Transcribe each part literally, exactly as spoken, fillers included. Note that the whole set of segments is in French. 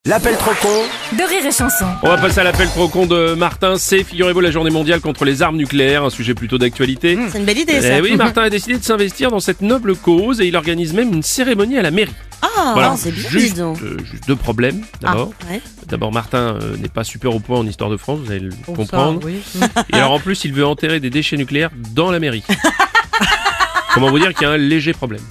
L'appel trop con de Rire et Chanson. On va passer à l'appel trop con de Martin. C'est, figurez-vous, la journée mondiale contre les armes nucléaires, un sujet plutôt d'actualité. Mmh, c'est une belle idée, ça. Eh oui, Martin a décidé de s'investir dans cette noble cause et il organise même une cérémonie à la mairie. Ah, Voilà. non, c'est bien, juste, dis donc. euh, juste deux problèmes, d'abord. Ah, ouais. D'abord, Martin euh, n'est pas super au point en histoire de France, vous allez le Bon, comprendre. ça, oui. Et alors, en plus, il veut enterrer des déchets nucléaires dans la mairie. Comment vous dire qu'il y a un léger problème.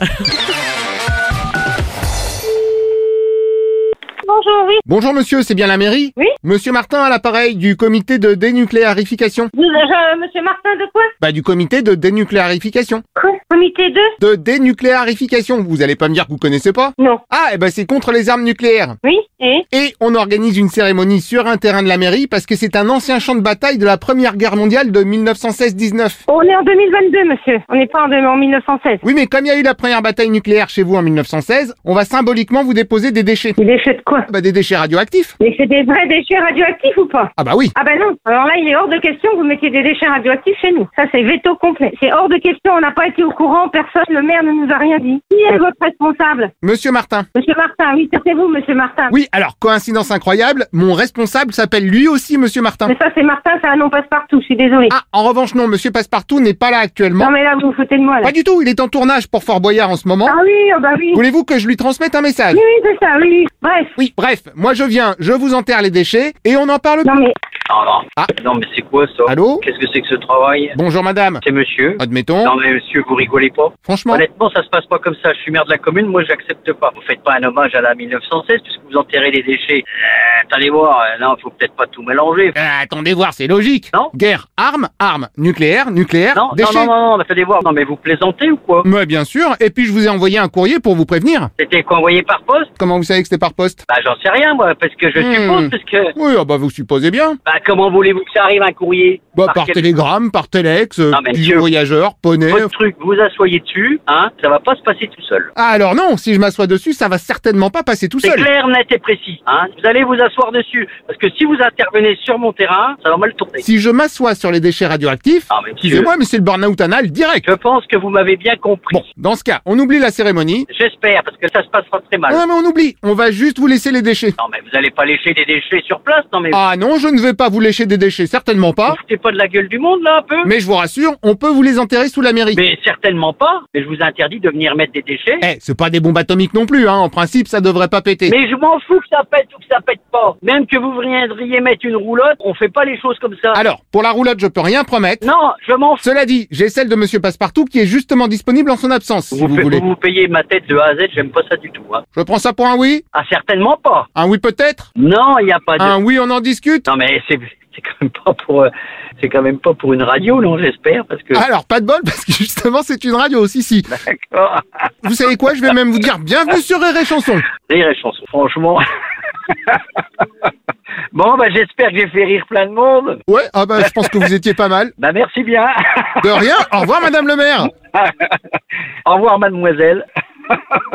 Bonjour, oui. Bonjour monsieur, c'est bien la mairie? Oui. Monsieur Martin à l'appareil du comité de dénucléarification. Vous, euh, monsieur Martin de quoi? Bah du comité de dénucléarification. Quoi? Comité de? De dénucléarification, vous allez pas me dire que vous connaissez pas? Non. Ah, et bah c'est contre les armes nucléaires. Oui, et? Et on organise une cérémonie sur un terrain de la mairie parce que c'est un ancien champ de bataille de la Première Guerre mondiale de mille neuf cent seize dix-neuf. On est en deux mille vingt-deux, monsieur. On n'est pas en, deux- en mille neuf cent seize. Oui mais comme il y a eu la première bataille nucléaire chez vous en mille neuf cent seize, on va symboliquement vous déposer des déchets. Des déchets de quoi? Bah des déchets radioactifs. Mais c'est des vrais déchets radioactifs ou pas? Ah bah oui. Ah ben non. Alors là, il est hors de question que vous mettiez des déchets radioactifs chez nous. Ça, c'est veto complet. C'est hors de question. On n'a pas été au courant. Personne, le maire ne nous a rien dit. Qui est votre responsable? Monsieur Martin. Monsieur Martin, oui, c'est vous, monsieur Martin. Oui, alors coïncidence incroyable, mon responsable s'appelle lui aussi monsieur Martin. Mais ça, c'est Martin, c'est un nom passe-partout. Je suis désolée. Ah, en revanche non, monsieur Passepartout n'est pas là actuellement. Non, mais là, vous vous foutez de moi, là. Pas du tout, il est en tournage pour Fort Boyard en ce moment. Ah oui, oh bah oui. Voulez-vous que je lui transmette un message? Oui, oui, c'est ça, oui, oui. Bref. Oui, bref, moi je viens, je vous enterre les déchets et on en parle. Non, mais... Non, non. Ah. Non, mais c'est quoi ça? Allô? Qu'est-ce que c'est que ce travail? Bonjour madame. C'est monsieur? Admettons. Non, mais monsieur, vous rigolez pas? Franchement. Honnêtement, ça se passe pas comme ça. Je suis maire de la commune, moi j'accepte pas. Vous faites pas un hommage à la mille neuf cent seize puisque vous enterrez les déchets. Euh, allez voir, euh, non, faut peut-être pas tout mélanger. Euh, attendez voir, c'est logique. Non. Guerre, armes, armes, nucléaire, nucléaire, Non, non, déchets. non, non, non, mais allez voir. Non, mais vous plaisantez ou quoi? Mais bien sûr, et puis je vous ai envoyé un courrier pour vous prévenir. C'était quoi, envoyé par poste? Comment vous savez que c'était par poste? Bah, j'en sais rien, moi, parce que je Hmm. suppose, parce que... Oui, ah bah vous supposez bien. Bah, comment voulez-vous que ça arrive un courrier? Bah par quel- télégramme, par téléx, euh, Non, mais pigeon monsieur- voyageur, poney. Votre truc, vous asseyez dessus, hein, ça va pas se passer tout seul. Ah alors non, si je m'assois dessus, ça va certainement pas passer tout C'est seul. clair, net et précis, hein. Vous allez vous asseoir dessus, parce que si vous intervenez sur mon terrain, ça va mal tourner. Si je m'assois sur les déchets radioactifs, Ah, mais monsieur- excusez-moi, mais c'est le burn-out anal direct. Je pense que vous m'avez bien compris. Bon, dans ce cas, on oublie la cérémonie. J'espère, parce que ça se passera très mal. Non, mais on oublie. On va juste vous laisser les déchets. Non, mais vous allez pas lécher des déchets sur place, non, mais Ah non, je ne vais pas vous lécher des déchets, certainement vous pas. foutez pas de la gueule du monde, là, un peu? Mais je vous rassure, on peut vous les enterrer sous la mairie. Mais certainement pas. Mais je vous interdis de venir mettre des déchets. Eh, c'est pas des bombes atomiques non plus, hein. En principe, ça devrait pas péter. Mais je m'en fous que ça pète ou que ça pète pas. Même que vous viendriez mettre une roulotte, on fait pas les choses comme ça. Alors, pour la roulotte, je peux rien promettre. Non, je m'en fous. Cela dit, j'ai celle de monsieur Passepartout qui est justement disponible en son absence, si Vous, vous pa- voulez. vous vous payez ma tête de A à Z, j'aime pas ça du tout, hein. Je prends ça pour un oui? Ah, certainement pas. Un oui peut-être? Non, il y a pas de... Un oui, on en discute? Non, mais c'est... C'est quand même pas pour, euh, c'est quand même pas pour une radio, non, j'espère, parce que... Alors, pas de bol, parce que justement, c'est une radio aussi, si. D'accord. Vous savez quoi, je vais même vous dire bienvenue sur Rire et Chanson. Rire et chanson, franchement. Bon, bah, j'espère que j'ai fait rire plein de monde. Ouais, ah bah, je pense que vous étiez pas mal. Bah, merci bien. De rien, au revoir madame le maire. Au revoir, mademoiselle.